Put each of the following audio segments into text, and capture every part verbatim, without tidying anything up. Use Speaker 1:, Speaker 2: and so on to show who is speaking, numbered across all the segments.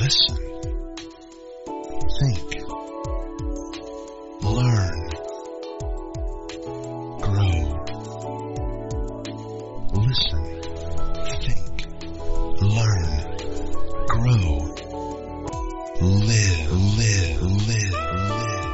Speaker 1: Listen. Think. Learn. Grow. Listen. Think. Learn. Grow. Live, live, live, live.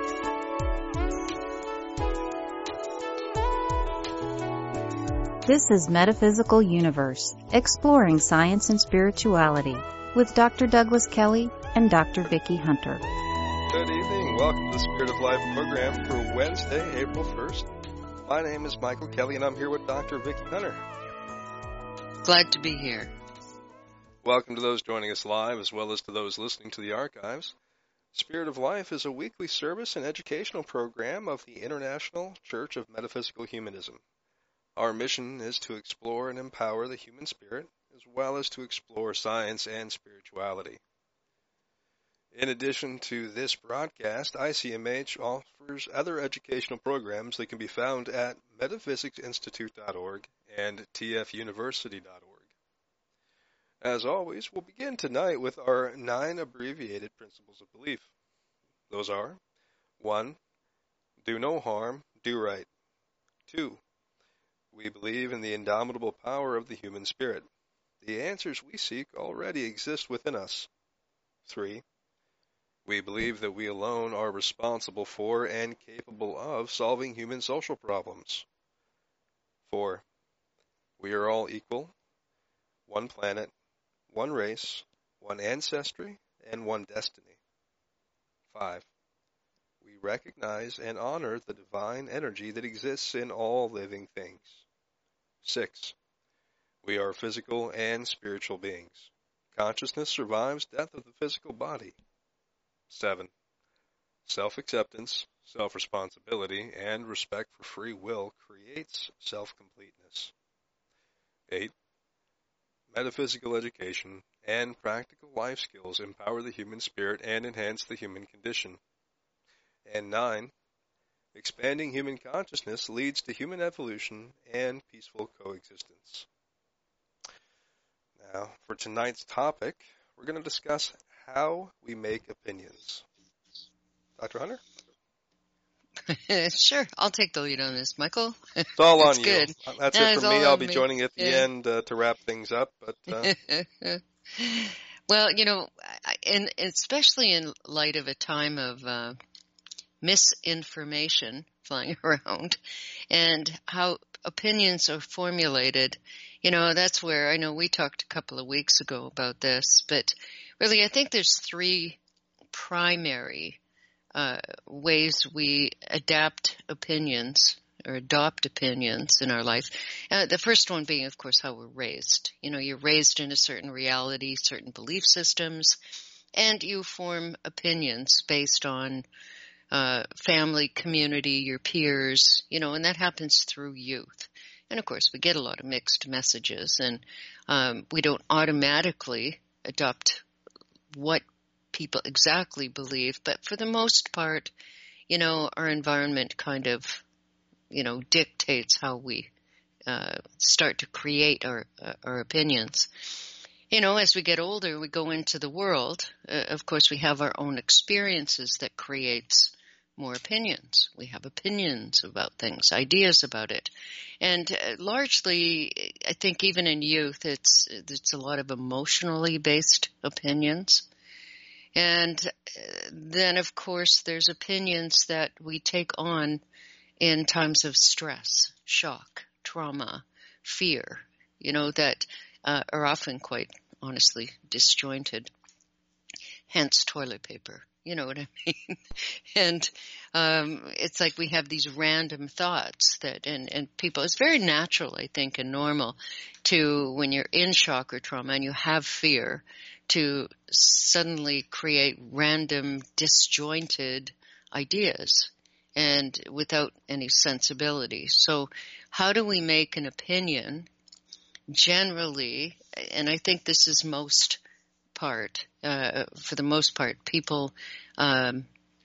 Speaker 2: This is Metaphysical Universe, exploring science and spirituality, with Doctor Douglas Kelly and Doctor Vicki Hunter.
Speaker 3: Good evening. Welcome to the Spirit of Life program for Wednesday, April first. My name is Michael Kelly, and I'm here with Doctor Vicki Hunter.
Speaker 4: Glad to be here.
Speaker 3: Welcome to those joining us live, as well as to those listening to the archives. Spirit of Life is a weekly service and educational program of the International Church of Metaphysical Humanism. Our mission is to explore and empower the human spirit, as well as to explore science and spirituality. In addition to this broadcast, I C M H offers other educational programs that can be found at metaphysics institute dot org and t f university dot org. As always, we'll begin tonight with our nine abbreviated principles of belief. Those are: one. Do no harm, do right. two. We believe in the indomitable power of the human spirit. The answers we seek already exist within us. three. We believe that we alone are responsible for and capable of solving human social problems. four. We are all equal, one planet, one race, one ancestry, and one destiny. five. We recognize and honor the divine energy that exists in all living things. six. We are physical and spiritual beings. Consciousness survives death of the physical body. seven. Self-acceptance, self-responsibility, and respect for free will creates self-completeness. eight. Metaphysical education and practical life skills empower the human spirit and enhance the human condition. And nine. Expanding human consciousness leads to human evolution and peaceful coexistence. Now, for tonight's topic, we're going to discuss how we make opinions. Doctor Hunter?
Speaker 4: Sure, I'll take the lead on this, Michael.
Speaker 3: It's all on
Speaker 4: That's
Speaker 3: you.
Speaker 4: good.
Speaker 3: That's
Speaker 4: Yeah,
Speaker 3: it
Speaker 4: it's
Speaker 3: for me.
Speaker 4: all
Speaker 3: I'll
Speaker 4: on
Speaker 3: be
Speaker 4: me.
Speaker 3: joining at the
Speaker 4: Yeah.
Speaker 3: end uh, to wrap things up. But uh,
Speaker 4: Well, you know, I- and especially in light of a time of uh, misinformation flying around and how opinions are formulated, you know, that's where I know we talked a couple of weeks ago about this, but really I think there's three primary uh, ways we adapt opinions or adopt opinions in our life. Uh, the first one being, of course, how we're raised. You know, you're raised in a certain reality, certain belief systems, and you form opinions based on uh, family, community, your peers, you know, and that happens through youth. And, of course, we get a lot of mixed messages, and um, we don't automatically adopt what people exactly believe, but for the most part, you know, our environment kind of, you know, dictates how we uh, start to create our uh, our opinions. You know, as we get older, we go into the world. Uh, of course, we have our own experiences that creates more opinions. We have opinions about things, ideas about it. And uh, largely, I think even in youth, it's it's a lot of emotionally based opinions. And uh, then, of course, there's opinions that we take on in times of stress, shock, trauma, fear, you know, that uh, are often quite honestly disjointed. Hence toilet paper, you know what I mean? And um, it's like we have these random thoughts that, and, and people, it's very natural, I think, and normal to, when you're in shock or trauma and you have fear, to suddenly create random disjointed ideas and without any sensibility. So how do we make an opinion generally, and I think this is most part, uh, for the most part, people um,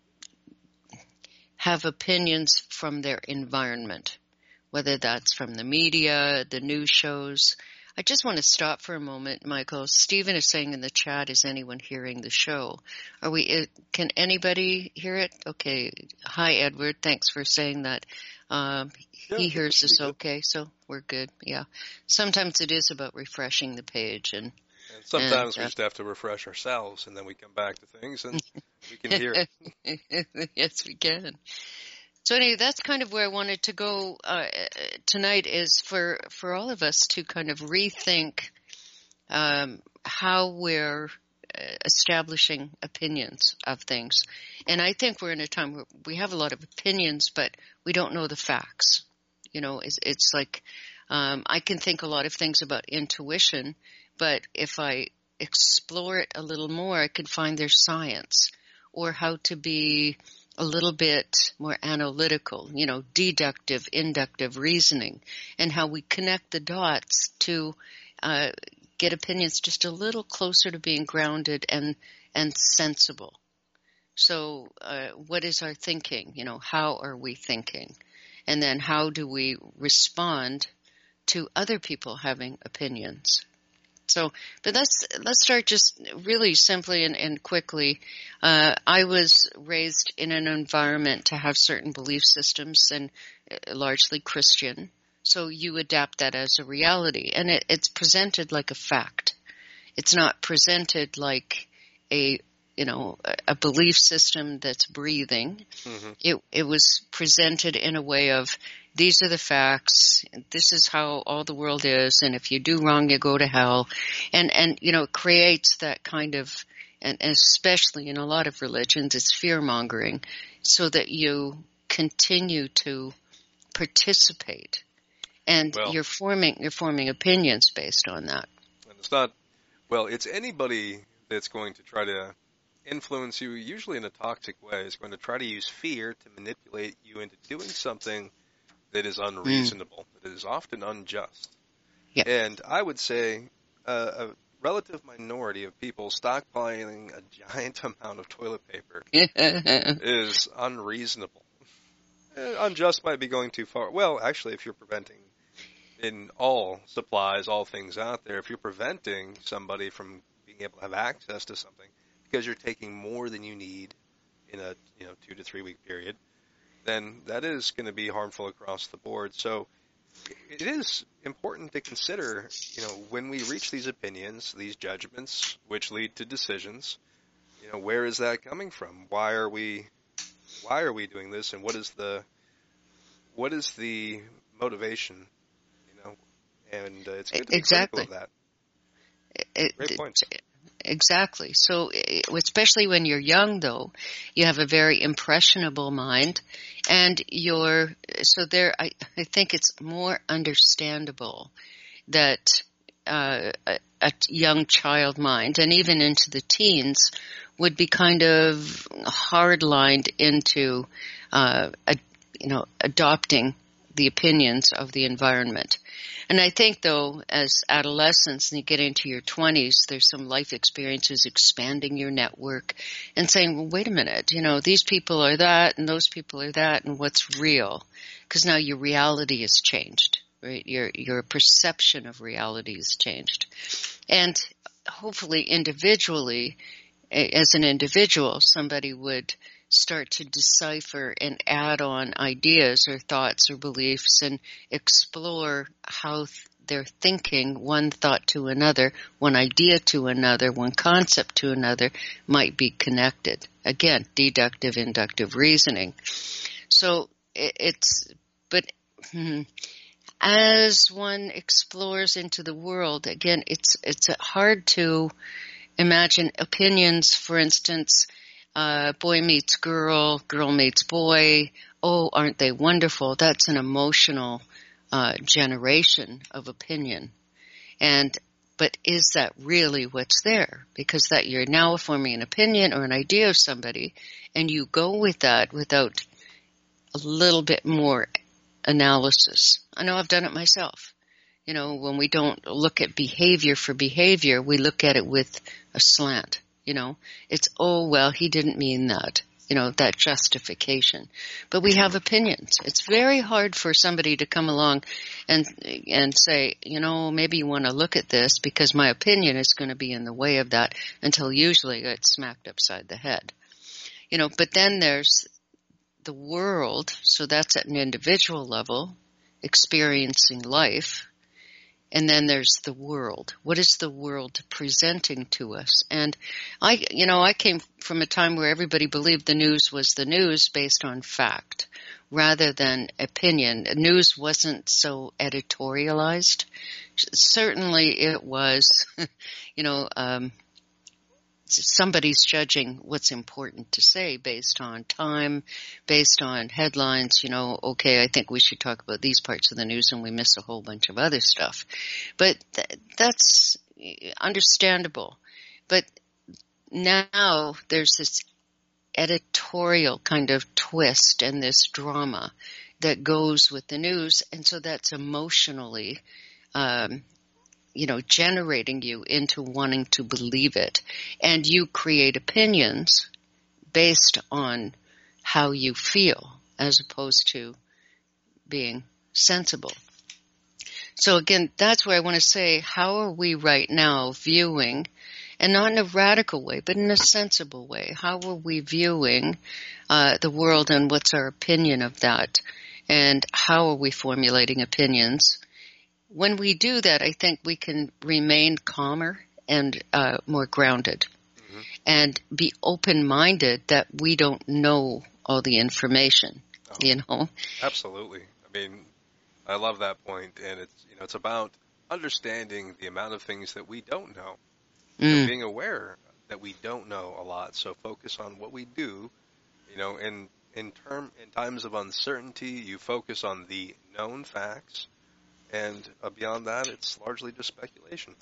Speaker 4: have opinions from their environment, whether that's from the media, the news shows. I just want to stop for a moment, Michael. Stephen is saying in the chat, is anyone hearing the show? Are we, can anybody hear it? Okay. Hi, Edward. Thanks for saying that. Um,
Speaker 3: Yeah,
Speaker 4: he
Speaker 3: that
Speaker 4: hears
Speaker 3: should be
Speaker 4: us
Speaker 3: good.
Speaker 4: okay, so we're good. Yeah. Sometimes it is about refreshing the page, and
Speaker 3: And sometimes
Speaker 4: And,
Speaker 3: we
Speaker 4: uh,
Speaker 3: just have to refresh ourselves, and then we come back to things, and we can hear it.
Speaker 4: yes, we can. So anyway, that's kind of where I wanted to go uh, tonight, is for, for all of us to kind of rethink um, how we're uh, establishing opinions of things. And I think we're in a time where we have a lot of opinions, but we don't know the facts. You know, it's, it's like um, I can think a lot of things about intuition, but if I explore it a little more, I can find there's science, or how to be a little bit more analytical, you know, deductive, inductive reasoning, and how we connect the dots to uh, get opinions just a little closer to being grounded and, and sensible. So uh, what is our thinking? You know, how are we thinking? And then how do we respond to other people having opinions? So, but let's, let's start just really simply and, and quickly. Uh, I was raised in an environment to have certain belief systems, and uh, largely Christian. So you adapt that as a reality, and it, it's presented like a fact. It's not presented like a, you know, a, a belief system that's breathing.
Speaker 3: Mm-hmm.
Speaker 4: It, it was presented in a way of, these are the facts, this is how all the world is, and if you do wrong, you go to hell. And, and you know, it creates that kind of, and especially in a lot of religions, it's fear-mongering, so that you continue to participate. And
Speaker 3: Well,
Speaker 4: you're forming, you're forming opinions based on that.
Speaker 3: And it's not, well, it's anybody that's going to try to influence you, usually in a toxic way, is going to try to use fear to manipulate you into doing something that is unreasonable, mm. that is often unjust.
Speaker 4: Yep.
Speaker 3: And I would say uh, a relative minority of people stockpiling a giant amount of toilet paper is unreasonable. Uh, unjust might be going too far. Well, actually, if you're preventing in all supplies, all things out there, if you're preventing somebody from being able to have access to something because you're taking more than you need in a you know two to three week period, then that is going to be harmful across the board. So it is important to consider, you know, when we reach these opinions, these judgments, which lead to decisions, you know, where is that coming from? Why are we, why are we doing this? And what is the, what is the motivation, you know? And uh, it's good to be
Speaker 4: exactly.
Speaker 3: critical of that.
Speaker 4: It,
Speaker 3: Great
Speaker 4: it,
Speaker 3: point.
Speaker 4: Exactly. So, especially when you're young, though, you have a very impressionable mind, and you're, so there, I, I think it's more understandable that uh, a, a young child mind, and even into the teens, would be kind of hard-lined into, uh, a, you know, adopting the opinions of the environment. And I think, though, as adolescents and you get into your twenties, there's some life experiences expanding your network and saying, well, wait a minute, you know, these people are that and those people are that, and what's real? Because now your reality has changed, right? Your, your perception of reality has changed. And hopefully individually, as an individual, somebody would start to decipher and add on ideas or thoughts or beliefs and explore how th- their thinking, one thought to another, one idea to another, one concept to another, might be connected. Again, deductive, inductive reasoning. So it, it's, but hmm, as one explores into the world, again, it's it's hard to imagine opinions, for instance, Uh, boy meets girl, girl meets boy. Oh, aren't they wonderful? That's an emotional uh, generation of opinion. And but is that really what's there? Because that you're now forming an opinion or an idea of somebody, and you go with that without a little bit more analysis. I know I've done it myself. You know, when we don't look at behavior for behavior, we look at it with a slant. You know, it's, oh, well, he didn't mean that. you know, that justification. But we have opinions. It's very hard for somebody to come along and and say, you know, maybe you want to look at this because my opinion is going to be in the way of that, until usually it's smacked upside the head. You know, but then there's the world, so that's at an individual level, experiencing life. And then there's the world. What is the world presenting to us? And I, you know, I came from a time where everybody believed the news was the news based on fact rather than opinion. News wasn't so editorialized. Certainly it was, you know, um, somebody's judging what's important to say based on time, based on headlines. You know, okay, I think we should talk about these parts of the news and we miss a whole bunch of other stuff. But th- that's understandable. But now there's this editorial kind of twist and this drama that goes with the news. And so that's emotionally um you know, generating you into wanting to believe it. And you create opinions based on how you feel as opposed to being sensible. So again, that's where I want to say, how are we right now viewing, and not in a radical way, but in a sensible way, how are we viewing uh, the world, and what's our opinion of that? And how are we formulating opinions? When we do that, I think we can remain calmer and uh, more grounded, mm-hmm. and be open-minded that we don't know all the information, oh, you know?
Speaker 3: Absolutely. I mean, I love that point, and it's, you know, it's about understanding the amount of things that we don't know, mm. so being aware that we don't know a lot. So focus on what we do, you know, in, in term, in times of uncertainty, you focus on the known facts. And uh, beyond that, it's largely just speculation.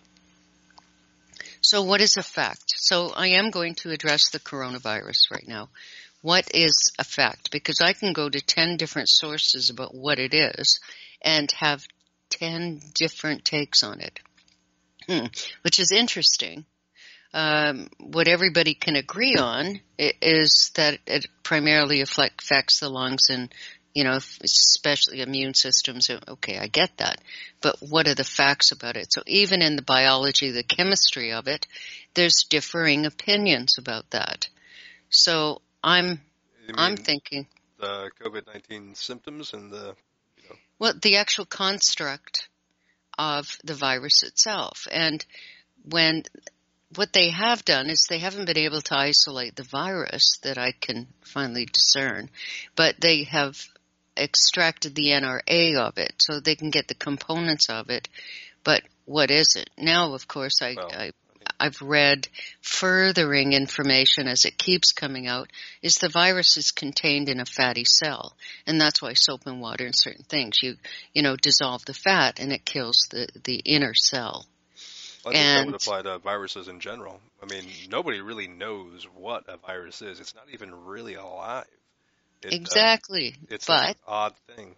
Speaker 4: So what is a fact? So I am going to address the coronavirus right now. What is a fact? Because I can go to ten different sources about what it is and have ten different takes on it, hmm. which is interesting. Um, what everybody can agree on is that it primarily affects the lungs and, you know, especially immune systems. Okay, I get that. But what are the facts about it? So even in the biology, the chemistry of it, there's differing opinions about that. So I'm I'm thinking
Speaker 3: the COVID nineteen symptoms and the, you know.
Speaker 4: Well, the actual construct of the virus itself. And when what they have done is they haven't been able to isolate the virus that I can finally discern, but they have extracted the N R A of it so they can get the components of it. But what is it? Now, of course, I,
Speaker 3: well,
Speaker 4: I, I've read furthering information as it keeps coming out, is the virus is contained in a fatty cell. And that's why soap and water and certain things, you, you know, dissolve the fat and it kills the, the inner cell.
Speaker 3: Well, I think
Speaker 4: and,
Speaker 3: that would apply to viruses in general. I mean, nobody really knows what a virus is. It's not even really alive. It,
Speaker 4: exactly.
Speaker 3: Uh, it's
Speaker 4: but,
Speaker 3: an odd thing.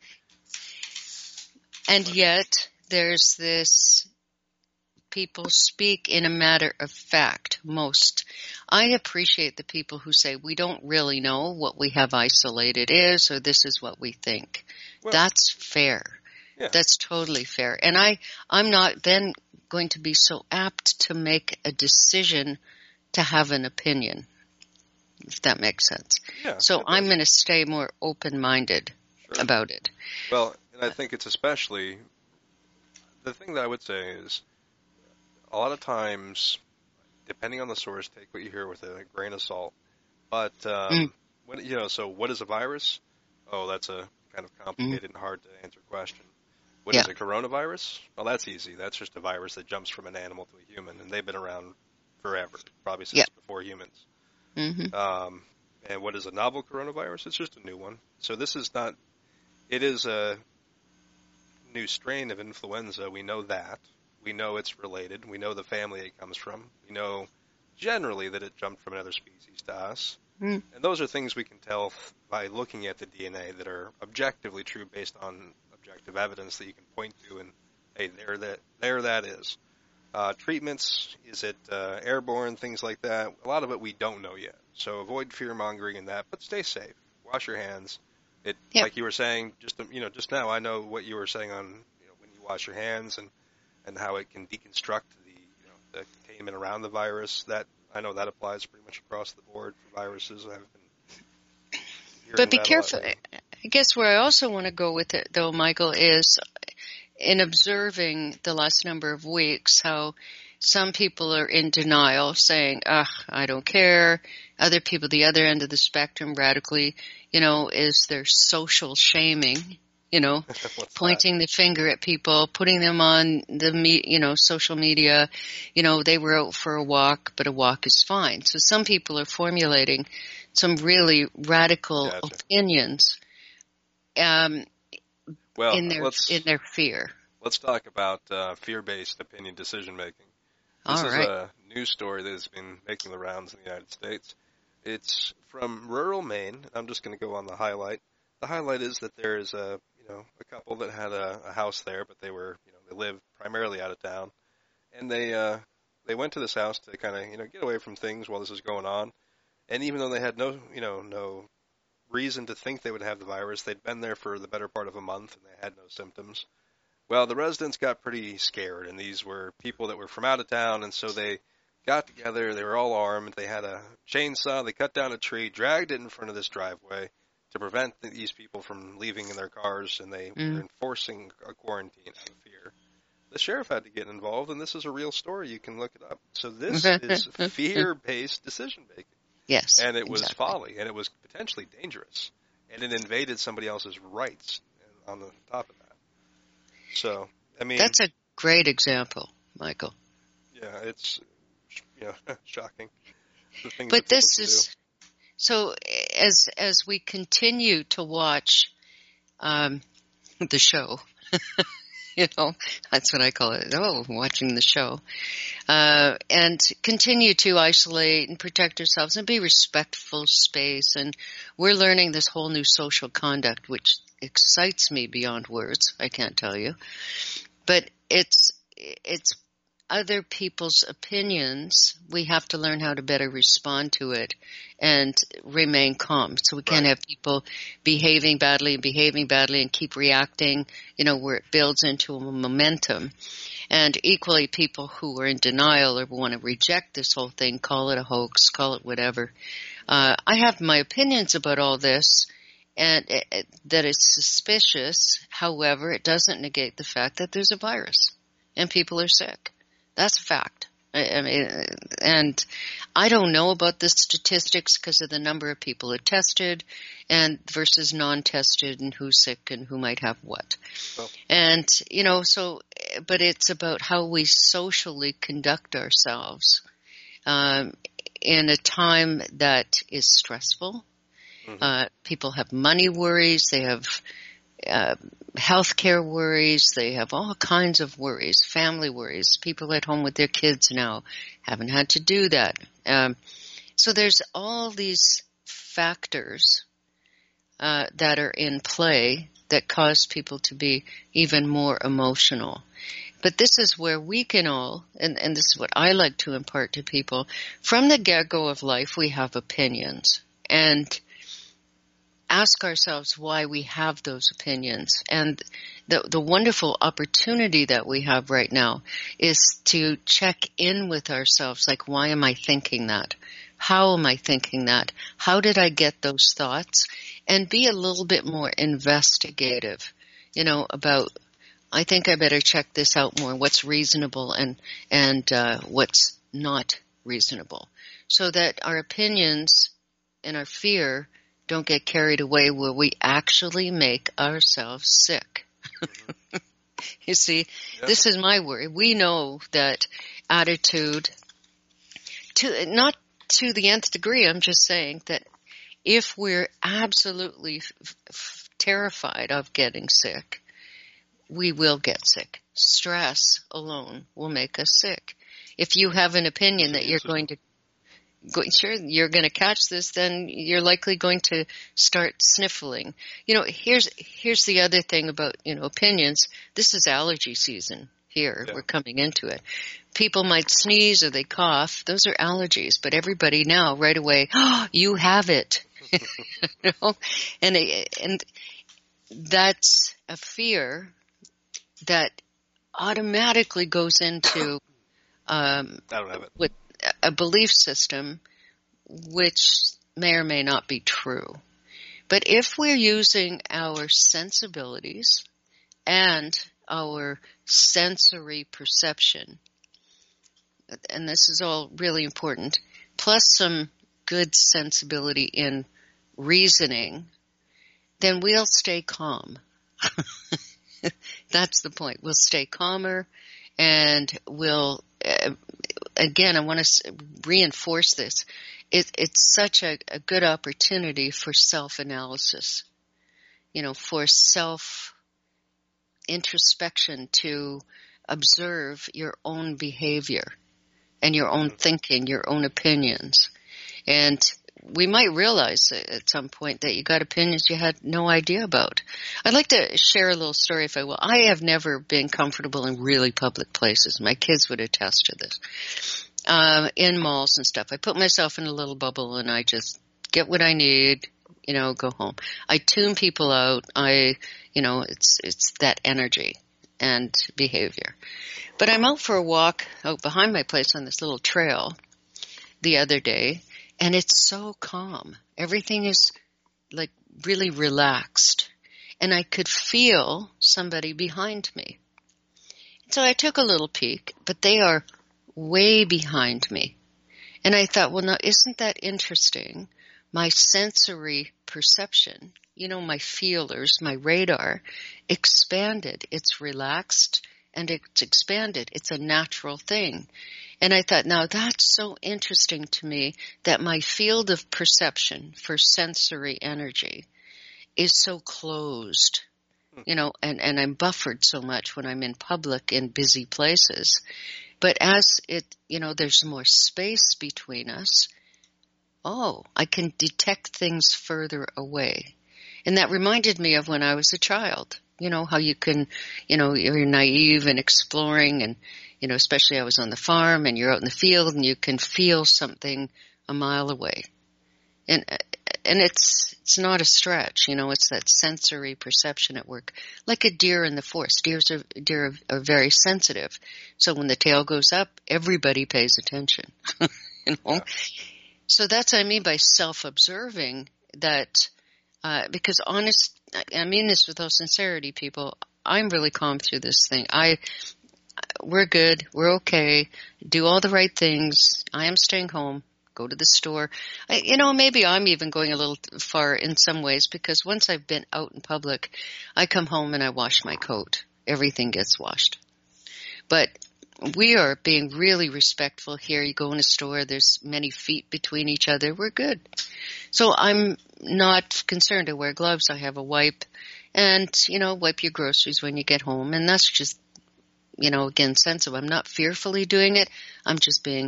Speaker 4: And
Speaker 3: but.
Speaker 4: yet there's this, people speak in a matter of fact, most. I appreciate the people who say we don't really know what we have isolated is, or this is what we think. Well, that's fair.
Speaker 3: Yeah.
Speaker 4: That's totally fair. And I, I'm not then going to be so apt to make a decision to have an opinion, if that makes sense.
Speaker 3: Yeah,
Speaker 4: so I'm going to stay more open-minded sure. about it.
Speaker 3: Well, and I think it's especially, the thing that I would say is, a lot of times, depending on the source, take what you hear with a grain of salt. But, um, mm. when, you know, so what is a virus? Oh, that's a kind of complicated mm. and hard to answer question. What yeah. is a coronavirus? Well, that's easy. That's just a virus that jumps from an animal to a human, and they've been around forever, probably since yeah. before humans.
Speaker 4: Mm-hmm.
Speaker 3: Um, and what is a novel coronavirus? It's just a new one. So this is not, it is a new strain of influenza. We know that. We know it's related. We know the family it comes from. We know generally that it jumped from another species to us.
Speaker 4: Mm.
Speaker 3: And those are things we can tell by looking at the D N A that are objectively true based on objective evidence that you can point to and, hey, there that, there that is. Uh, treatments, is it uh, airborne, things like that? A lot of it we don't know yet. So avoid fear-mongering in that, but stay safe. Wash your hands. It,
Speaker 4: Yep.
Speaker 3: like you were saying, just you know, just now, I know what you were saying on you know, when you wash your hands and, and how it can deconstruct the you know, the containment around the virus. That I know that applies pretty much across the board for viruses. I've been hearing
Speaker 4: But be
Speaker 3: that a lot
Speaker 4: careful.
Speaker 3: lately.
Speaker 4: I guess where I also want to go with it, though, Michael, is in observing the last number of weeks how some people are in denial, saying, ugh, I don't care. Other people, the other end of the spectrum, radically, you know, is their social shaming, you know,
Speaker 3: What's
Speaker 4: pointing the finger at people, putting them on the, me, you know, social media. You know, they were out for a walk, but a walk is fine. So some people are formulating some really radical
Speaker 3: Gotcha.
Speaker 4: opinions um,
Speaker 3: Well,
Speaker 4: in their
Speaker 3: let's
Speaker 4: in their fear.
Speaker 3: let's talk about uh, fear-based opinion decision making. This
Speaker 4: All
Speaker 3: is
Speaker 4: right.
Speaker 3: a news story that has been making the rounds in the United States. It's from rural Maine. I'm just going to go on the highlight. The highlight is that there is a you know a couple that had a, a house there, but they were you know they lived primarily out of town, and they uh, they went to this house to kind of you know get away from things while this is going on. And even though they had no you know no reason to think they would have the virus, they'd been there for the better part of a month and they had no symptoms. Well, the residents got pretty scared, and these were people that were from out of town, and so they got together. They were all armed. They had a chainsaw. They cut down a tree, dragged it in front of this driveway to prevent these people from leaving in their cars, and they
Speaker 4: Mm.
Speaker 3: were enforcing a quarantine out of fear. The sheriff had to get involved, and this is a real story. You can look it up. So this is fear-based decision-making,
Speaker 4: Yes.
Speaker 3: and it was
Speaker 4: exactly.
Speaker 3: folly, and it was potentially dangerous, and it invaded somebody else's rights on the top of that. So, I mean,
Speaker 4: That's a great example, Michael.
Speaker 3: yeah, it's you know shocking. The things
Speaker 4: But
Speaker 3: that people
Speaker 4: this
Speaker 3: can
Speaker 4: is so as as we continue to watch um, the show. You know, that's what I call it. Oh, watching the show. Uh, and continue to isolate and protect ourselves and be respectful space. And we're learning this whole new social conduct, which excites me beyond words. I can't tell you. But it's, it's other people's opinions. We have to learn how to better respond to it and remain calm. So we can't
Speaker 3: Right.
Speaker 4: have people behaving badly and behaving badly and keep reacting, you know, where it builds into a momentum. And equally, people who are in denial or want to reject this whole thing, call it a hoax, call it whatever. Uh, I have my opinions about all this, and it, it, that it's suspicious. However, it doesn't negate the fact that there's a virus and people are sick. That's a fact. I, I mean, and I don't know about the statistics because of the number of people who tested and versus non-tested and who's sick and who might have what.
Speaker 3: Well,
Speaker 4: And, you know, so, but it's about how we socially conduct ourselves um, in a time that is stressful.
Speaker 3: Mhm.
Speaker 4: Uh, people have money worries. They have uh, healthcare worries. They have all kinds of worries, family worries. People at home with their kids now haven't had to do that. Um, so there's all these factors uh, that are in play that cause people to be even more emotional. But this is where we can all, and, and this is what I like to impart to people, from the get-go of life, we have opinions. And ask ourselves why we have those opinions. And the, the wonderful opportunity that we have right now is to check in with ourselves, like, why am I thinking that? How am I thinking that? How did I get those thoughts? And be a little bit more investigative, you know, about, I think I better check this out more, what's reasonable and, and uh, what's not reasonable, so that our opinions and our fear don't get carried away where we actually make ourselves sick. You see,
Speaker 3: Yeah.
Speaker 4: this is my worry. We know that attitude, to not to the nth degree, I'm just saying that if we're absolutely f- f- terrified of getting sick, we will get sick. Stress alone will make us sick. If you have an opinion that you're going to Go, sure, you're going to catch this, then you're likely going to start sniffling. You know, here's here's the other thing about, you know, opinions. This is allergy season. here.
Speaker 3: Yeah.
Speaker 4: We're coming into it. People might sneeze or they cough. Those are allergies. But everybody now, right away, oh, you have it. You know? And, and that's a fear that automatically goes into um,
Speaker 3: I don't have it.
Speaker 4: with a belief system which may or may not be true. But if we're using our sensibilities and our sensory perception, and this is all really important, plus some good sensibility in reasoning, then we'll stay calm. That's the point. We'll stay calmer, and we'll, uh, again, I want to reinforce this. It, it's such a, a good opportunity for self-analysis, you know, for self-introspection, to observe your own behavior and your own thinking, your own opinions. And we might realize at some point that you got opinions you had no idea about. I'd like to share a little story, if I will. I have never been comfortable in really public places. My kids would attest to this. Uh, in malls and stuff. I put myself in a little bubble and I just get what I need, you know, go home. I tune people out. I, you know, it's, it's that energy and behavior. But I'm out for a walk out behind my place on this little trail the other day, and it's so calm. Everything is like really relaxed, and I could feel somebody behind me. So I took a little peek, but they are way behind me. And I thought, well, now, isn't that interesting? My sensory perception, you know, my feelers, my radar, expanded. It's relaxed and it's expanded. It's a natural thing. And I thought, now that's so interesting to me that my field of perception for sensory energy is so closed, you know, and, and I'm buffered so much when I'm in public in busy places. But as it, you know, there's more space between us, oh, I can detect things further away. And that reminded me of when I was a child, you know, how you can, you know, you're naive and exploring, and, you know, especially I was on the farm and you're out in the field and you can feel something a mile away. And and it's it's not a stretch, you know, it's that sensory perception at work. Like a deer in the forest. Deers are, deer are, are very sensitive. So when the tail goes up, everybody pays attention, you know.
Speaker 3: Yeah.
Speaker 4: So that's what I mean by self-observing that, uh, because honest, I mean this with all sincerity, people, I'm really calm through this thing. I, we're good. We're okay. Do all the right things. I am staying home. Go to the store. I, you know, maybe I'm even going a little far in some ways, because once I've been out in public, I come home and I wash my coat. Everything gets washed. But we are being really respectful here. You go in a store, there's many feet between each other. We're good. So I'm not concerned. I wear gloves. I have a wipe. And, you know, wipe your groceries when you get home. And that's just, you know, again, sensible. I'm not fearfully doing it. I'm just being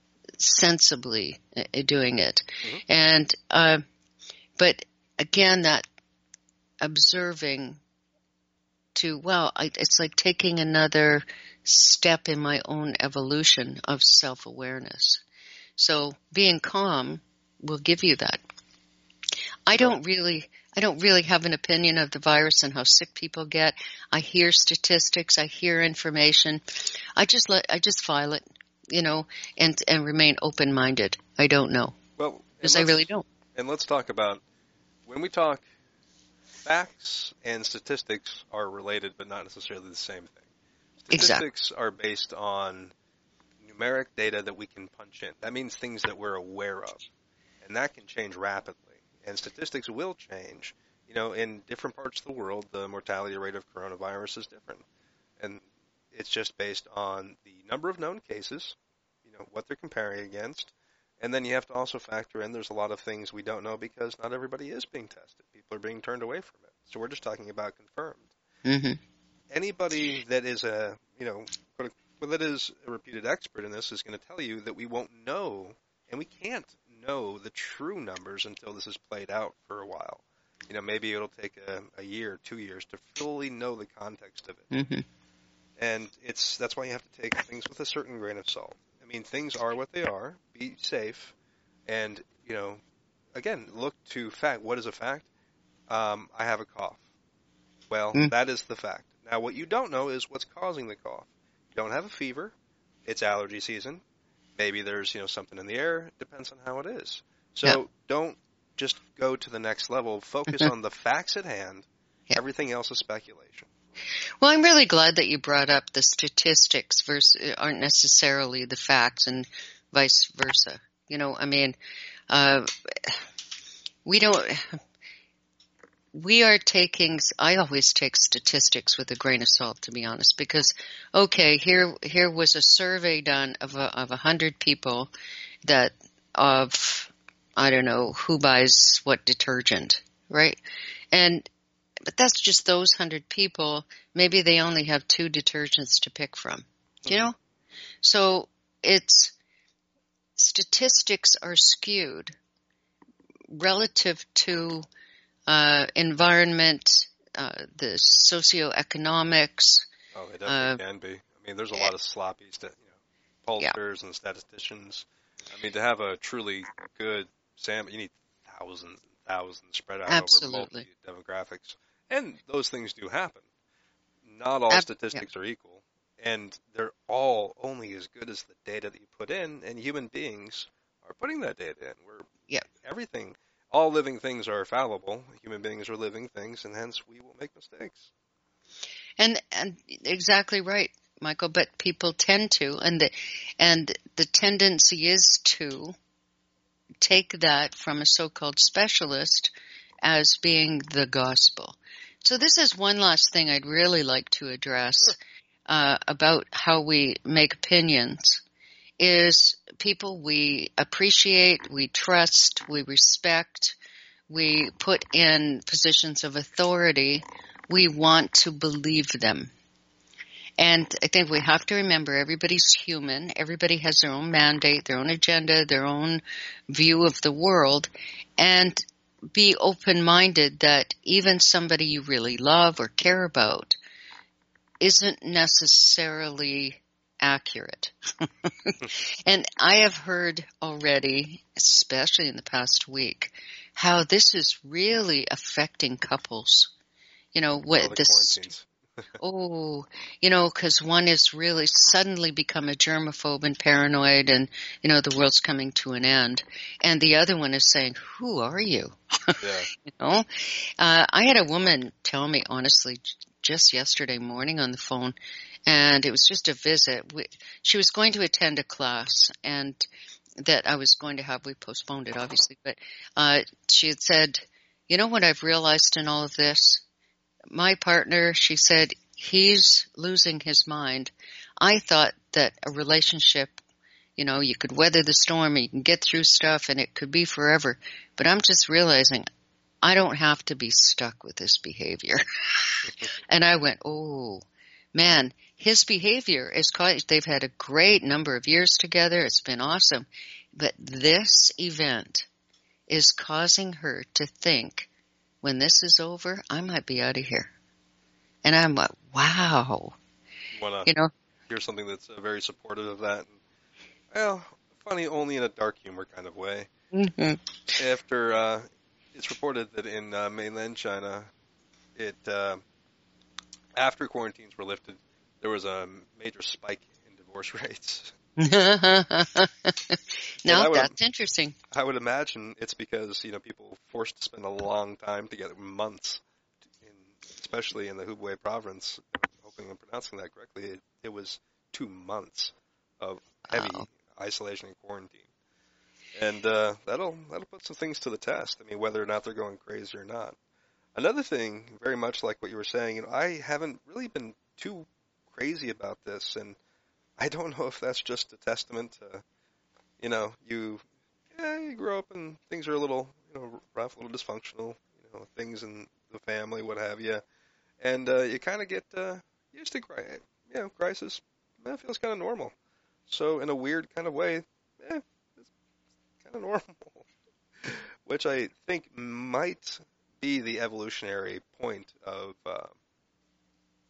Speaker 4: sensibly doing it. Mm-hmm. And, uh, but again, that observing to, well, I, it's like taking another step in my own evolution of self-awareness. So being calm will give you that. I don't really, I don't really have an opinion of the virus and how sick people get. I hear statistics. I hear information. I just let, I just file it. You know, and and remain open-minded. I don't know.
Speaker 3: Well,
Speaker 4: because I really don't.
Speaker 3: And let's talk about, when we talk, facts and statistics are related, but not necessarily the same thing. Statistics
Speaker 4: exactly.
Speaker 3: are based on numeric data that we can punch in. That means things that we're aware of, and that can change rapidly. And statistics will change. You know, in different parts of the world, the mortality rate of coronavirus is different, and it's just based on the number of known cases, you know, what they're comparing against. And then you have to also factor in there's a lot of things we don't know because not everybody is being tested. People are being turned away from it. So we're just talking about confirmed.
Speaker 4: Mm-hmm.
Speaker 3: Anybody that is a, you know, that is a reputed expert in this is going to tell you that we won't know, and we can't know the true numbers until this is played out for a while. You know, maybe it'll take a, a year, two years to fully know the context of it.
Speaker 4: Mm-hmm.
Speaker 3: And it's that's why you have to take things with a certain grain of salt. I mean, things are what they are. Be safe, and you know, again, look to fact. What is a fact? Um, I have a cough. Well,
Speaker 4: Mm.
Speaker 3: that is the fact. Now, what you don't know is what's causing the cough. You don't have a fever. It's allergy season. Maybe there's, you know, something in the air. It depends on how it is. So
Speaker 4: Yeah.
Speaker 3: don't just go to the next level. Focus
Speaker 4: Mhm.
Speaker 3: on the facts at hand.
Speaker 4: Yeah.
Speaker 3: Everything else is speculation.
Speaker 4: Well, I'm really glad that you brought up the statistics versus aren't necessarily the facts and vice versa. You know, I mean, uh, we don't, we are taking, I always take statistics with a grain of salt, to be honest, because, okay, here, here was a survey done of a, of a hundred people that of, I don't know, who buys what detergent, right? And, but that's just those hundred people. Maybe they only have two detergents to pick from, you know? So it's, statistics are skewed relative to uh, environment, uh, the socioeconomics.
Speaker 3: Oh, they definitely
Speaker 4: Uh,
Speaker 3: can be. I mean, there's a lot of sloppy, st- you know,
Speaker 4: Yeah.
Speaker 3: pollsters and statisticians. I mean, to have a truly good sample, you need thousands and thousands spread out
Speaker 4: Absolutely.
Speaker 3: over multi demographics. And those things do happen. Not all
Speaker 4: Ab-
Speaker 3: statistics are equal. And they're all only as good as the data that you put in, and human beings are putting that data in. We're
Speaker 4: Yeah.
Speaker 3: everything, all living things are fallible. Human beings are living things, and hence we will make mistakes.
Speaker 4: And and exactly right, Michael. But people tend to, and the and the tendency is to take that from a so-called specialist as being the gospel. So this is one last thing I'd really like to address uh, about how we make opinions. Is people we appreciate, we trust, we respect, we put in positions of authority, we want to believe them. And I think we have to remember everybody's human. Everybody has their own mandate, their own agenda, their own view of the world. And be open-minded that even somebody you really love or care about isn't necessarily accurate. And I have heard already, especially in the past week, how this is really affecting couples. You know,
Speaker 3: Oh,
Speaker 4: what
Speaker 3: the
Speaker 4: this,
Speaker 3: quarantines.
Speaker 4: oh, you know, because one is really suddenly become a germaphobe and paranoid and, you know, the world's coming to an end. And the other one is saying, who are you?
Speaker 3: Yeah.
Speaker 4: You know, uh, I had a woman tell me honestly j- just yesterday morning on the phone, and it was just a visit. We, she was going to attend a class, and that I was going to have. We postponed it, obviously, but uh, she had said, "You know what I've realized in all of this? My partner," she said, "he's losing his mind. I thought that a relationship, you know, you could weather the storm, and you can get through stuff, and it could be forever. But I'm just realizing I don't have to be stuck with this behavior." And I went, oh, man, his behavior is quite, they've had a great number of years together. It's been awesome. But this event is causing her to think, when this is over, I might be out of here. And I'm like, wow.
Speaker 3: Want
Speaker 4: You
Speaker 3: to
Speaker 4: know,
Speaker 3: hear something that's uh, very supportive of that? Well, funny only in a dark humor kind of way.
Speaker 4: hmm
Speaker 3: After uh, it's reported that in uh, mainland China, it uh, after quarantines were lifted, there was a major spike in divorce rates. And I
Speaker 4: now
Speaker 3: would
Speaker 4: that's interesting.
Speaker 3: I would imagine it's because you know people were forced to spend a long time together, months, in, especially in the Hubei province. Hoping I'm pronouncing that correctly. It, it was two months of heavy
Speaker 4: Wow.
Speaker 3: isolation and quarantine. And uh, that'll that'll put some things to the test. I mean, whether or not they're going crazy or not. Another thing, very much like what you were saying, you know, I haven't really been too crazy about this, and I don't know if that's just a testament to, you know, you, yeah, you grow up and things are a little, you know, rough, a little dysfunctional, you know, things in the family, what have you, and uh, you kind of get uh, used to, cri- you know, crisis. Eh, it feels kind of normal. So in a weird kind of way, eh, kind of normal, which I think might be the evolutionary point of uh,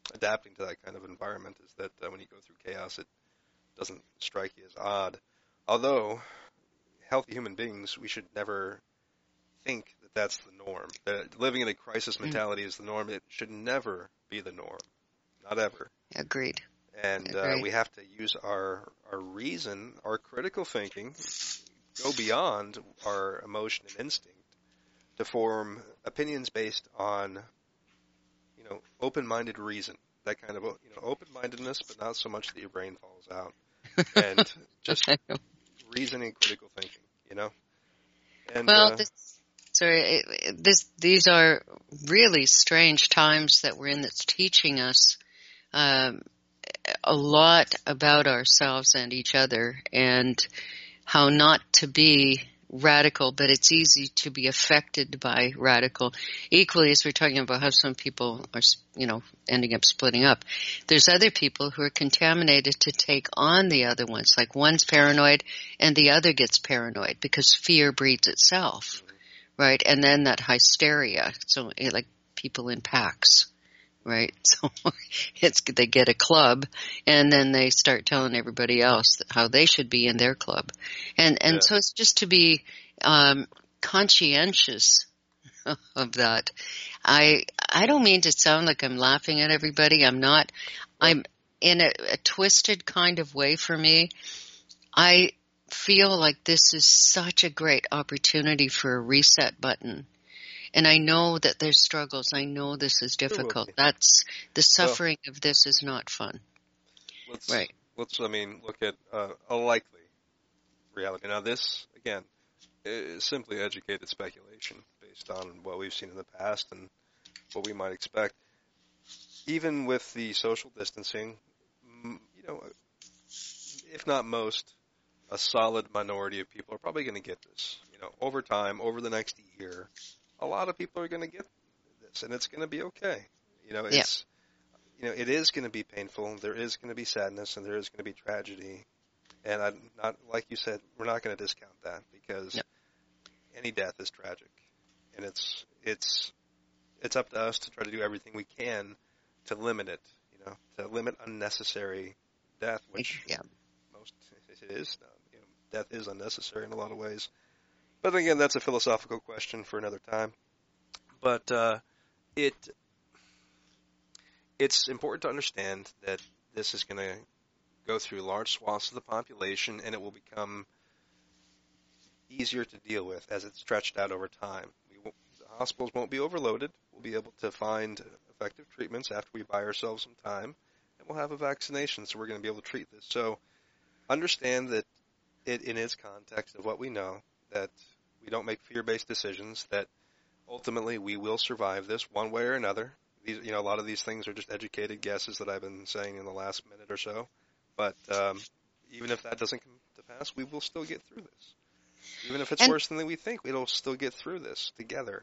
Speaker 3: adapting to that kind of environment is that uh, when you go through chaos, it doesn't strike you as odd. Although, healthy human beings, we should never think that that's the norm. That living in a crisis mentality mm. is the norm. It should never be the norm. Not ever.
Speaker 4: Agreed.
Speaker 3: And
Speaker 4: Agreed.
Speaker 3: Uh, we have to use our, our reason, our critical thinking, go beyond our emotion and instinct to form opinions based on, you know, open-minded reason. That kind of, you know, open-mindedness, but not so much that your brain falls out. And just reasoning, critical thinking, you know? And,
Speaker 4: well,
Speaker 3: uh,
Speaker 4: this, sorry, this, these are really strange times that we're in that's teaching us um, a lot about ourselves and each other and how not to be radical, but it's easy to be affected by radical. Equally, as we're talking about how some people are, you know, ending up splitting up, there's other people who are contaminated to take on the other ones. Like one's paranoid and the other gets paranoid because fear breeds itself, right? And then that hysteria. So like people in packs. Right, so it's they get a club, and then they start telling everybody else how they should be in their club, and and yeah. so it's just to be um, conscientious of that. I I don't mean to sound like I'm laughing at everybody. I'm not. I'm in a, a twisted kind of way. For me, I feel like this is such a great opportunity for a reset button. And I know that there's struggles. I know this is difficult. That's the suffering well, of this is not fun.
Speaker 3: Let's,
Speaker 4: right.
Speaker 3: Let's, I mean, look at uh, a likely reality. Now, this, again, is simply educated speculation based on what we've seen in the past and what we might expect. Even with the social distancing, you know, if not most, a solid minority of people are probably going to get this. You know, over time, over the next year, a lot of people are going to get this, and it's going to be okay. You know, it's, yeah. you know, it is going to be painful. There is going to be sadness, and there is going to be tragedy. And I'm not, like you said, we're not going to discount that because yeah. any death is tragic, and it's it's it's up to us to try to do everything we can to limit it. You know, to limit unnecessary death, which
Speaker 4: yeah.
Speaker 3: most it is. You know, death is unnecessary in a lot of ways. But again, that's a philosophical question for another time. But uh, it it's important to understand that this is going to go through large swaths of the population, and it will become easier to deal with as it's stretched out over time. We won't, the hospitals won't be overloaded. We'll be able to find effective treatments after we buy ourselves some time, and we'll have a vaccination, so we're going to be able to treat this. So understand that it in its context of what we know, that we don't make fear-based decisions, that ultimately we will survive this one way or another. These, you know, a lot of these things are just educated guesses that I've been saying in the last minute or so. But um, even if that doesn't come to pass, we will still get through this. Even if it's and, worse than we think, we'll still get through this together.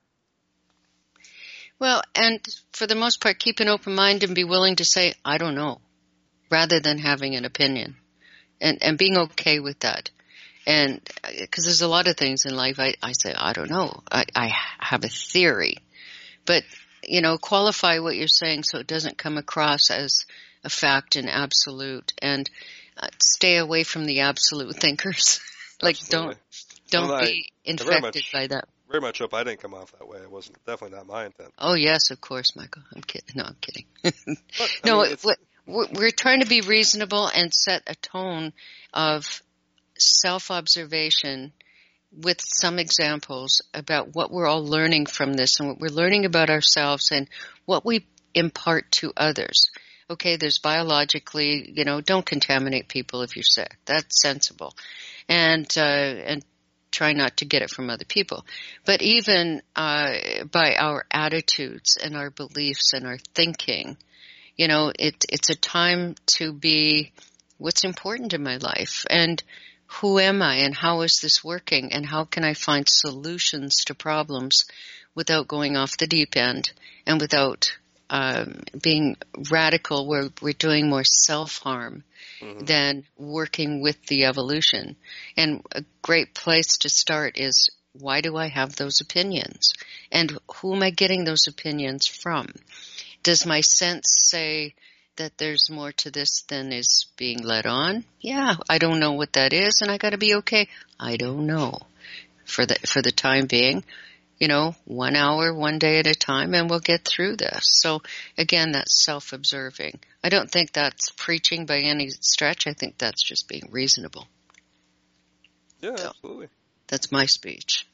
Speaker 4: Well, and for the most part, keep an open mind and be willing to say, I don't know, rather than having an opinion. And, and being okay with that. And because there's a lot of things in life I, I say, I don't know. I, I have a theory. But, you know, qualify what you're saying so it doesn't come across as a fact and absolute. And uh, stay away from the absolute thinkers. like
Speaker 3: Absolutely.
Speaker 4: don't don't
Speaker 3: well,
Speaker 4: be
Speaker 3: I,
Speaker 4: infected
Speaker 3: much,
Speaker 4: by that.
Speaker 3: Very much hope I didn't come off that way. It wasn't definitely not my intent.
Speaker 4: Oh, yes, of course, Michael. I'm kidding. No, I'm kidding.
Speaker 3: But,
Speaker 4: no,
Speaker 3: mean,
Speaker 4: it, we're trying to be reasonable and set a tone of self-observation with some examples about what we're all learning from this and what we're learning about ourselves and what we impart to others. Okay, there's biologically, you know, don't contaminate people if you're sick. That's sensible. And, uh, and try not to get it from other people. But even, uh, by our attitudes and our beliefs and our thinking, you know, it, it's a time to be what's important in my life and who am I and how is this working and how can I find solutions to problems without going off the deep end and without um, being radical where we're doing more self-harm mm-hmm. than working with the evolution. And a great place to start is, why do I have those opinions? And who am I getting those opinions from? Does my sense say that there's more to this than is being led on? Yeah, I don't know what that is, and I got to be okay. I don't know. For the for the time being, you know, one hour, one day at a time, and we'll get through this. So again, that's self-observing. I don't think that's preaching by any stretch. I think that's just being reasonable.
Speaker 3: Yeah,
Speaker 4: so,
Speaker 3: absolutely.
Speaker 4: That's my speech.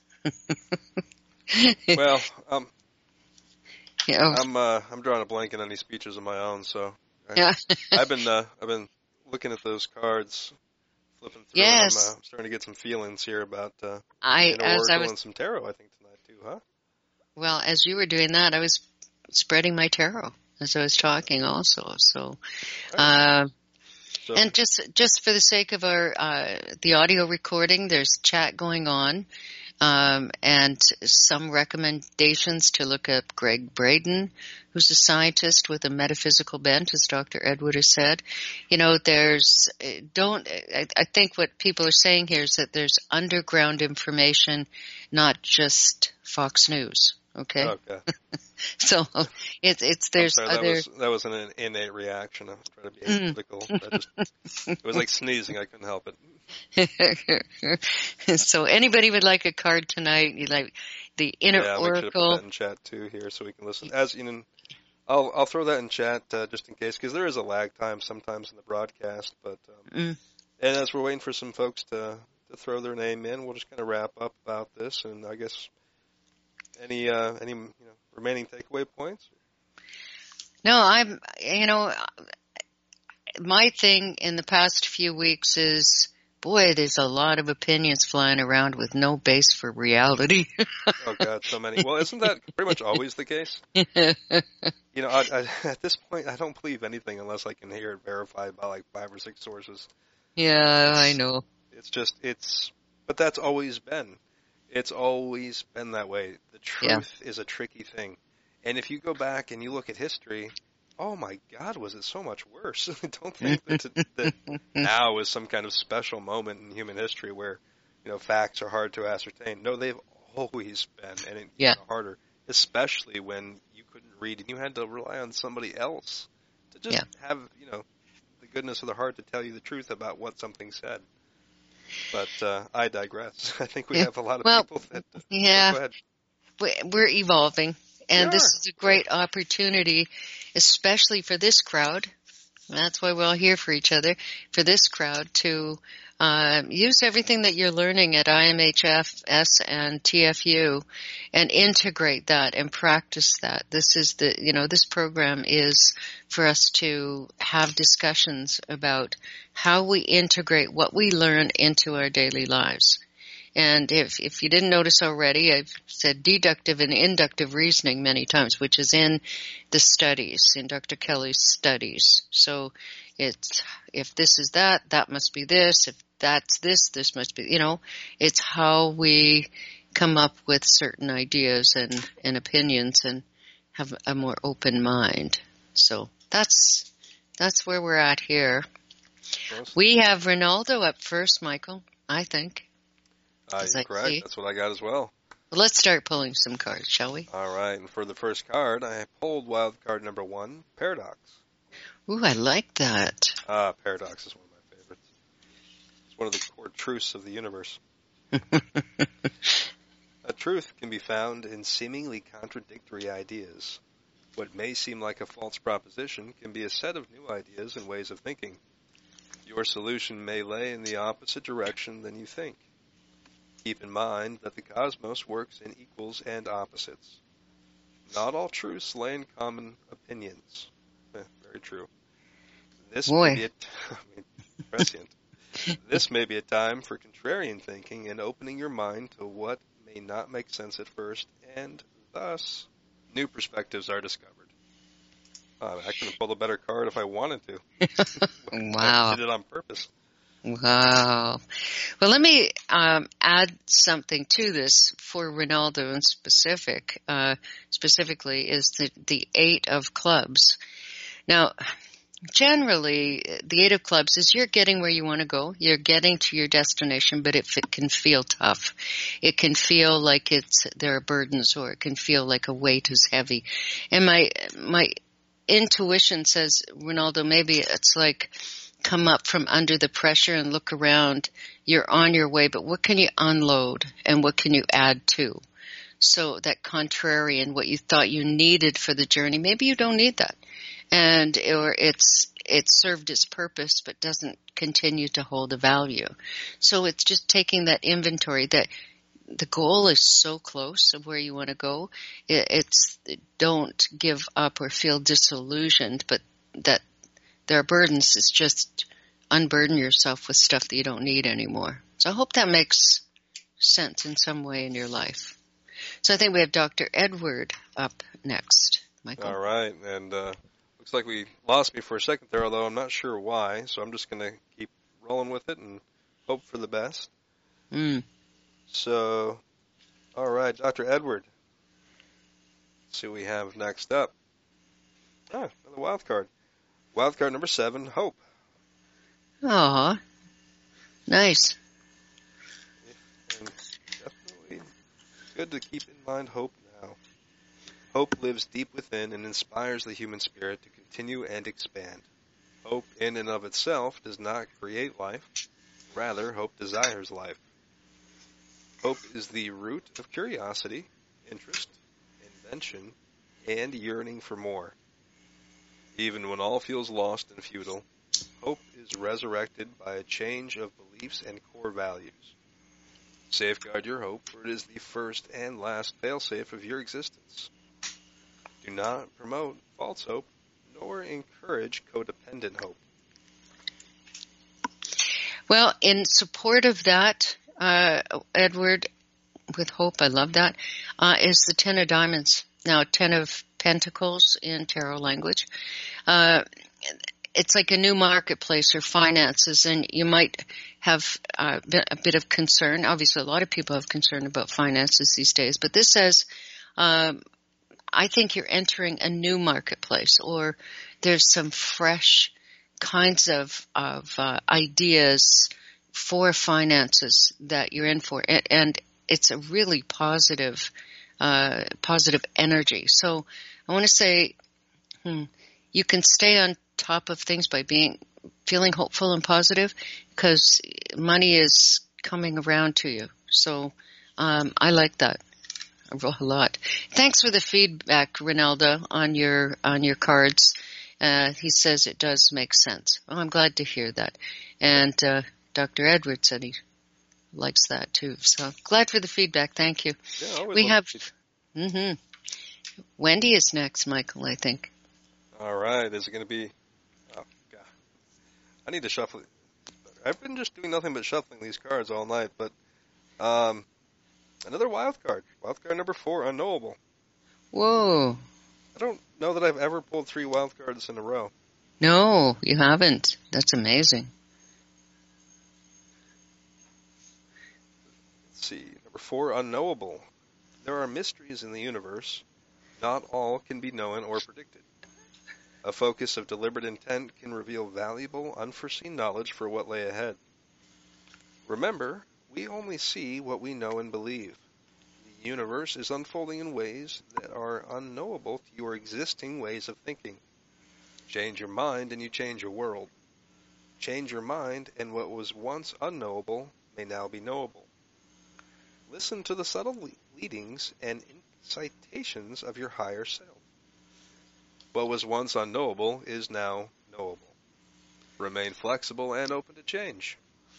Speaker 3: Well, um,
Speaker 4: yeah.
Speaker 3: I'm uh, I'm drawing a blank on any speeches of my own, so I,
Speaker 4: Yeah.
Speaker 3: I've been uh, I've been looking at those cards, flipping through.
Speaker 4: Yes.
Speaker 3: And I'm, uh, I'm starting to get some feelings here about uh,
Speaker 4: I
Speaker 3: an
Speaker 4: as I
Speaker 3: oracle
Speaker 4: was
Speaker 3: and some tarot. I think tonight too, huh?
Speaker 4: well, as you were doing that, I was spreading my tarot as I was talking also. So,
Speaker 3: Right.
Speaker 4: uh,
Speaker 3: So,
Speaker 4: and just just for the sake of our uh, the audio recording, there's chat going on. Um, and some recommendations to look up Greg Braden, who's a scientist with a metaphysical bent, as Doctor Edward has said. You know, there's, don't, I, I think what people are saying here is that there's underground information, not just Fox News. Okay.
Speaker 3: okay.
Speaker 4: So it's, it's, there's
Speaker 3: I'm sorry,
Speaker 4: other.
Speaker 3: that was, that was an innate reaction. I'm trying to be apolitical. That just, it was like sneezing. I couldn't help it.
Speaker 4: So anybody would like a card tonight? You like the inner
Speaker 3: yeah, make sure to put
Speaker 4: oracle?
Speaker 3: that in chat too here so we can listen. As you know, I'll I'll throw that in chat uh, just in case because there is a lag time sometimes in the broadcast. But um,
Speaker 4: Mm.
Speaker 3: and as we're waiting for some folks to to throw their name in, we'll just kind of wrap up about this. And I guess any uh, any you know remaining takeaway points.
Speaker 4: No, I'm. You know, my thing in the past few weeks is, boy, there's a lot of opinions flying around with no base for reality.
Speaker 3: Oh God, so many. Well, isn't that pretty much always the case? You know, I, I, at this point, I don't believe anything unless I can hear it verified by like five or six sources.
Speaker 4: Yeah,
Speaker 3: It's,
Speaker 4: I know.
Speaker 3: It's just, it's, but that's always been. It's always been that way. The truth
Speaker 4: Yeah.
Speaker 3: is a tricky thing. And if you go back and you look at history, oh my God, was it so much worse? Don't think that, to, that now is some kind of special moment in human history where, you know, facts are hard to ascertain. No, they've always been, and it's
Speaker 4: Yeah.
Speaker 3: harder, especially when you couldn't read and you had to rely on somebody else to just
Speaker 4: Yeah.
Speaker 3: have, you know, the goodness of the heart to tell you the truth about what something said. But uh, I digress. I think we
Speaker 4: Yeah.
Speaker 3: have a lot of
Speaker 4: Well,
Speaker 3: people that. Uh,
Speaker 4: Yeah,
Speaker 3: Go ahead.
Speaker 4: we- we're evolving, and
Speaker 3: We
Speaker 4: this
Speaker 3: are.
Speaker 4: is a great opportunity, especially for this crowd. That's why we're all here for each other, for this crowd to uh, use everything that you're learning at I M H F S and T F U and integrate that and practice that. This is the, you know, this program is for us to have discussions about how we integrate what we learn into our daily lives. And if, if you didn't notice already, I've said deductive and inductive reasoning many times, which is in the studies, in Doctor Kelly's studies. So it's, if this is that, that must be this. If that's this, this must be, you know, it's how we come up with certain ideas and, and opinions and have a more open mind. So that's, that's where we're at here.
Speaker 3: Most-
Speaker 4: We have Ronaldo up first, Michael, I think.
Speaker 3: Uh,
Speaker 4: as
Speaker 3: you're
Speaker 4: I
Speaker 3: correct.
Speaker 4: see.
Speaker 3: That's what I got as well.
Speaker 4: Well, let's start pulling some cards, shall we?
Speaker 3: All right. And for the first card, I pulled wild card number one, Paradox.
Speaker 4: Ooh, I like that.
Speaker 3: Ah, Paradox is one of my favorites. It's one of the core truths of the universe. A truth can be found in seemingly contradictory ideas. What may seem like a false proposition can be a set of new ideas and ways of thinking. Your solution may lay in the opposite direction than you think. Keep in mind that the cosmos works in equals and opposites. Not all truths lay in common opinions. Eh, very true. This
Speaker 4: Boy.
Speaker 3: may be a t- I mean, prescient. This may be a time for contrarian thinking and opening your mind to what may not make sense at first, and thus new perspectives are discovered. Uh, I could have pulled a better card if I wanted to.
Speaker 4: Wow.
Speaker 3: I did it on purpose.
Speaker 4: Wow. Well, let me um, add something to this for Ronaldo in specific, uh, specifically is the, the eight of clubs. Now, generally, the eight of clubs is you're getting where you want to go. You're getting to your destination, but if it can feel tough, it can feel like it's there are burdens, or it can feel like a weight is heavy. And my my intuition says, Ronaldo, maybe it's like come up from under the pressure and look around. You're on your way, but what can you unload and what can you add to? So that contrarian, what you thought you needed for the journey, maybe you don't need that. And, or it's, it's served its purpose, but doesn't continue to hold a value. So it's just taking that inventory that the goal is so close of where you want to go. It, it's, don't give up or feel disillusioned, but that there are burdens. It's just unburden yourself with stuff that you don't need anymore. So I hope that makes sense in some way in your life. So I think we have Doctor Edward up next. Michael.
Speaker 3: All right. And uh, looks like we lost me for a second there, although I'm not sure why. So I'm just going to keep rolling with it and hope for the best.
Speaker 4: Mm.
Speaker 3: So, all right, Doctor Edward. Let's see what we have next up. Ah, another wild card. Wild card number seven, hope.
Speaker 4: Aw, nice.
Speaker 3: And definitely good to keep in mind hope now. Hope lives deep within and inspires the human spirit to continue and expand. Hope in and of itself does not create life. Rather, hope desires life. Hope is the root of curiosity, interest, invention, and yearning for more. Even when all feels lost and futile, hope is resurrected by a change of beliefs and core values. Safeguard your hope, for it is the first and last failsafe of your existence. Do not promote false hope, nor encourage codependent hope.
Speaker 4: Well, in support of that, uh, Edward, with hope, I love that, uh, is the Ten of Diamonds. Now, Ten of Pentacles in tarot language. Uh, it's like a new marketplace or finances, and you might have uh, a bit of concern. Obviously, a lot of people have concern about finances these days, but this says, um, I think you're entering a new marketplace, or there's some fresh kinds of, of uh, ideas for finances that you're in for, and, and it's a really positive, uh, positive energy. So I want to say, hmm, you can stay on top of things by being, feeling hopeful and positive, because money is coming around to you. So, um, I like that a lot. Thanks for the feedback, Ronaldo, on your, on your cards. Uh, he says it does make sense. Well, I'm glad to hear that. And, uh, Doctor Edward said he likes that too. So glad for the feedback. Thank you.
Speaker 3: Yeah,
Speaker 4: we have, mm-hmm. Wendy is next, Michael, I think.
Speaker 3: All right. Is it going to be, oh, God. I need to shuffle it. I've been just doing nothing but shuffling these cards all night, but, um, another wild card. Wild card number four, unknowable.
Speaker 4: Whoa.
Speaker 3: I don't know that I've ever pulled three wild cards in a row.
Speaker 4: No, you haven't. That's amazing.
Speaker 3: Let's see. Number four, unknowable. There are mysteries in the universe. Not all can be known or predicted. A focus of deliberate intent can reveal valuable, unforeseen knowledge for what lay ahead. Remember, we only see what we know and believe. The universe is unfolding in ways that are unknowable to your existing ways of thinking. Change your mind and you change your world. Change your mind and what was once unknowable may now be knowable. Listen to the subtle leadings and incitations of your higher self. What was once unknowable is now knowable. Remain flexible and open to change.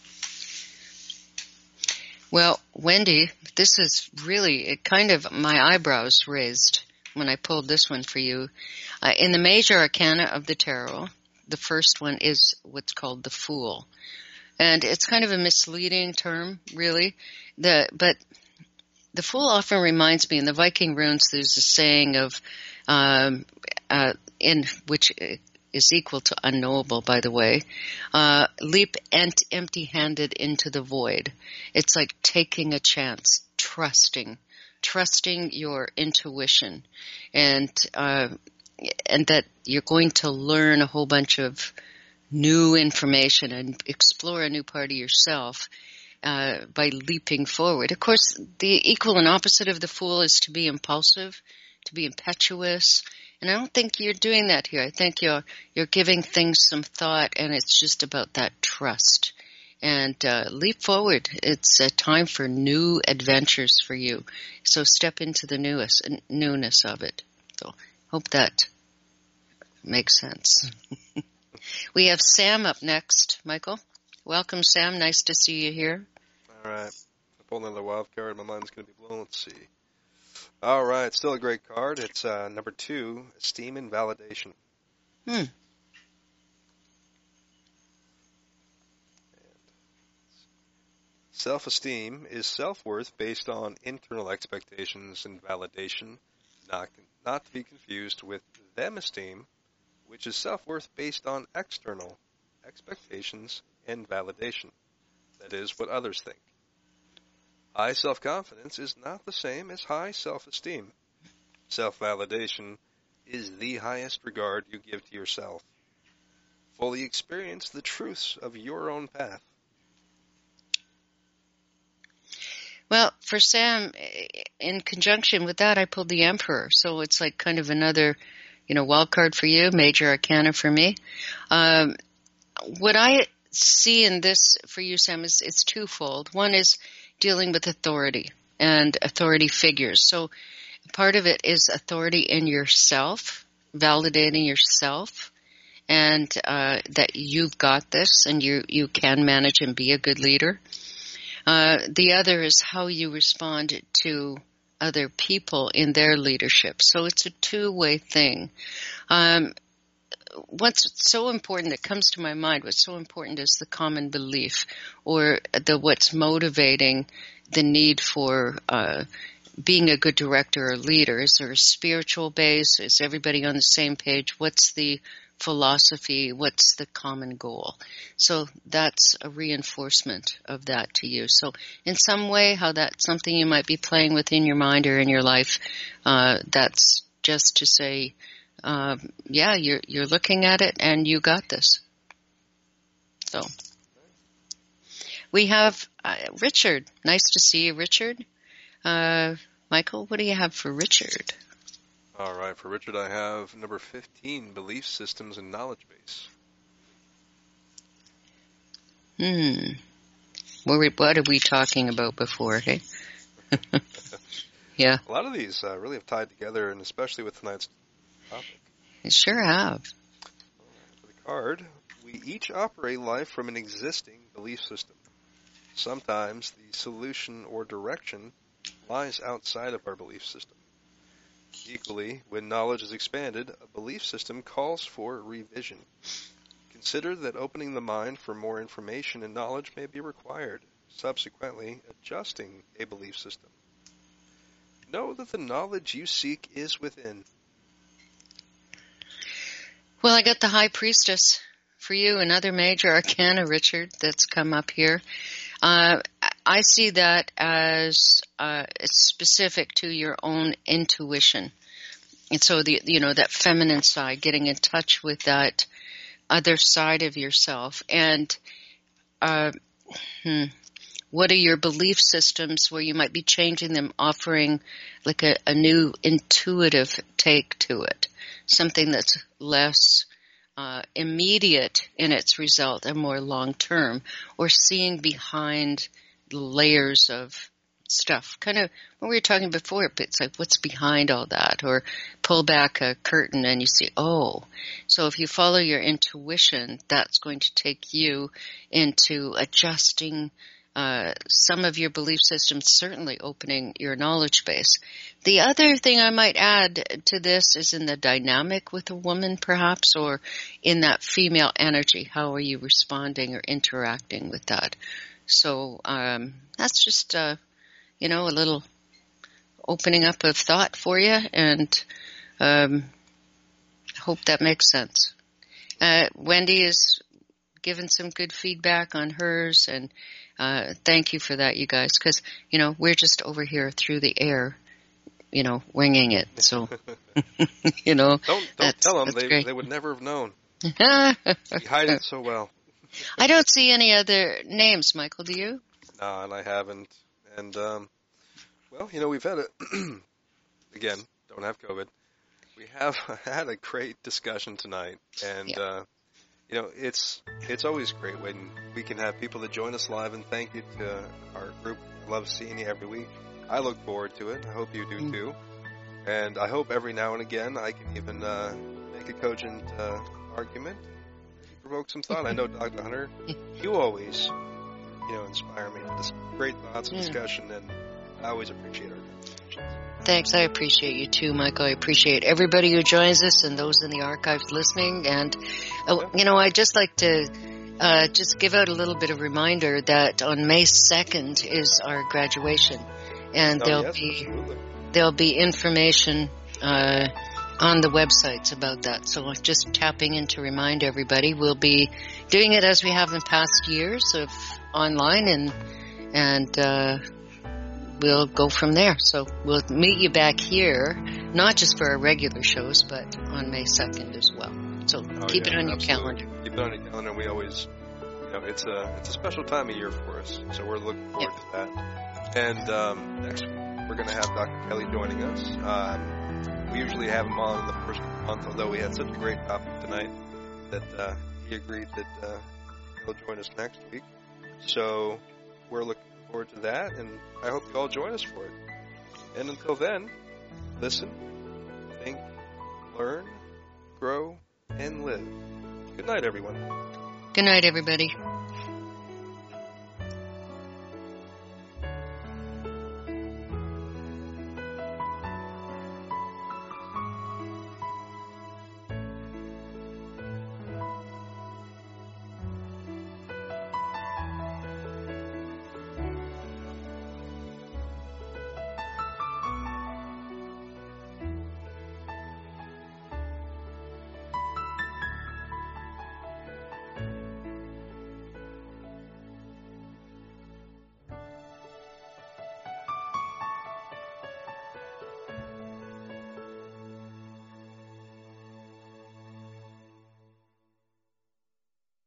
Speaker 4: Well, Wendy, this is really it kind of my eyebrows raised when I pulled this one for you. Uh, in the major arcana of the tarot, the first one is what's called the Fool. And it's kind of a misleading term, really. The but the Fool often reminds me, in the Viking runes, there's a saying of, um, uh, in which is equal to unknowable, by the way, uh, leap ent- empty-handed into the void. It's like taking a chance, trusting, trusting your intuition, and uh, and that you're going to learn a whole bunch of new information and explore a new part of yourself uh, by leaping forward. Of course, the equal and opposite of the Fool is to be impulsive, to be impetuous, And I don't think you're doing that here. I think you're you're giving things some thought, and it's just about that trust. And uh, leap forward. It's a time for new adventures for you. So step into the newest, newness of it. So hope that makes sense. We have Sam up next, Michael. Welcome, Sam. Nice to see you here.
Speaker 3: All right. I pulled another wild card. My mind's going to be blown. Let's see. All right. Still a great card. It's uh, number two, Esteem and Validation.
Speaker 4: Hmm.
Speaker 3: Self-esteem is self-worth based on internal expectations and validation, not, not to be confused with them-esteem, which is self-worth based on external expectations and validation. That is, what others think. High self-confidence is not the same as high self-esteem. Self-validation is the highest regard you give to yourself. Fully experience the truths of your own path.
Speaker 4: Well, for Sam, in conjunction with that, I pulled the Emperor. So it's like kind of another, you know, wild card for you, major arcana for me. Um, what I see in this for you, Sam, is it's twofold. One is dealing with authority and authority figures. So part of it is authority in yourself, validating yourself, and uh, that you've got this and you, you can manage and be a good leader. Uh, the other is how you respond to other people in their leadership. So it's a two-way thing. Um, what's so important that comes to my mind, what's so important is the common belief, or the what's motivating the need for uh, being a good director or leader. Is there a spiritual base? Is everybody on the same page? What's the philosophy? What's the common goal? So that's a reinforcement of that to you. So in some way, how that's something you might be playing with in your mind or in your life, uh, that's just to say, uh, yeah, you're, you're looking at it and you got this. So we have uh, Richard. Nice to see you, Richard. Uh, Michael, what do you have for Richard?
Speaker 3: All right, for Richard, I have number fifteen, Belief Systems and Knowledge Base.
Speaker 4: Hmm. What were, what are we talking about before, hey? Yeah.
Speaker 3: A lot of these uh, really have tied together, and especially with tonight's topic.
Speaker 4: You sure have.
Speaker 3: For the card, we each operate life from an existing belief system. Sometimes the solution or direction lies outside of our belief system. Equally, when knowledge is expanded, a belief system calls for revision. Consider that opening the mind for more information and knowledge may be required, subsequently adjusting a belief system. Know that the knowledge you seek is within.
Speaker 4: Well, I got the High Priestess for you, another major arcana, Richard, that's come up here. Uh, I see that as uh, specific to your own intuition. And so, the you know, that feminine side, getting in touch with that other side of yourself. And uh, hmm, what are your belief systems where you might be changing them, offering like a, a new intuitive take to it, something that's less Uh, immediate in its result and more long-term, or seeing behind the layers of stuff. Kind of what we were talking before, but it's like what's behind all that, or pull back a curtain and you see, oh. So if you follow your intuition, that's going to take you into adjusting uh, some of your belief systems, certainly opening your knowledge base. The other thing I might add to this is in the dynamic with a woman, perhaps, or in that female energy. How are you responding or interacting with that? So um, that's just, uh, you know, a little opening up of thought for you, and um, hope that makes sense. Uh, Wendy has given some good feedback on hers, and uh, thank you for that, you guys, because, you know, we're just over here through the air, you know, winging it. So, you know.
Speaker 3: Don't, don't tell them. They, they would never have known. You hide it so well.
Speaker 4: I don't see any other names, Michael, do you?
Speaker 3: No, and I haven't. And, um, well, you know, we've had a, again, don't have COVID. We have had a great discussion tonight, and
Speaker 4: Yeah.
Speaker 3: uh, you know, it's it's always great when we can have people that join us live. And thank you to our group. Love seeing you every week. I look forward to it. I hope you do
Speaker 4: Mm.
Speaker 3: too. And I hope every now and again I can even uh, make a cogent uh, argument, provoke some thought. I know, Doctor Hunter, you always, you know, inspire me with this great thoughts and
Speaker 4: Yeah.
Speaker 3: discussion, and I always appreciate our conversations.
Speaker 4: Thanks. I appreciate you too, Michael. I appreciate everybody who joins us and those in the archives listening. And, uh, you know, I'd just like to uh, just give out a little bit of reminder that on May second is our graduation. And
Speaker 3: Oh,
Speaker 4: there'll
Speaker 3: yes,
Speaker 4: be
Speaker 3: absolutely.
Speaker 4: there'll be information uh, on the websites about that. So just tapping in to remind everybody. We'll be doing it as we have in past years of online, and and uh, we'll go from there. So we'll meet you back here, not just for our regular shows, but on May second as well. So
Speaker 3: Oh,
Speaker 4: keep
Speaker 3: yeah,
Speaker 4: it on your
Speaker 3: absolutely.
Speaker 4: calendar.
Speaker 3: Keep it on your calendar. We always, you know, it's a it's a special time of year for us, so we're looking forward to that. And um, next week we're going to have Doctor Kelly joining us. Um, we usually have him on in the first month, although we had such a great topic tonight that uh, he agreed that uh, he'll join us next week. So we're looking forward to that, and I hope you all join us for it. And until then, listen, think, learn, grow, and live. Good night, everyone.
Speaker 4: Good night, everybody.